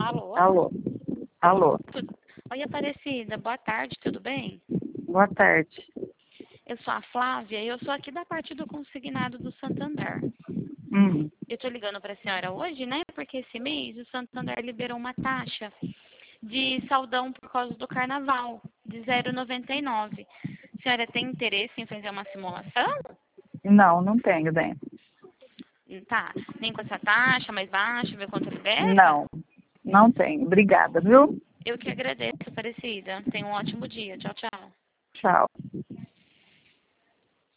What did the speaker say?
Alô? Alô? Alô? Oi, Aparecida. Boa tarde, tudo bem? Boa tarde. Eu sou a Flávia e eu sou aqui da parte do consignado do Santander. Eu tô ligando para a senhora hoje, né? Porque esse mês o Santander liberou uma taxa de saldão por causa do carnaval, de 0,99. A senhora tem interesse em fazer uma simulação? Não, não tenho, bem. Tá. Nem com essa taxa mais baixa, ver quanto libera? Não, não tenho. Obrigada, viu? Eu que agradeço, Aparecida. Tenha um ótimo dia. Tchau, tchau. Tchau.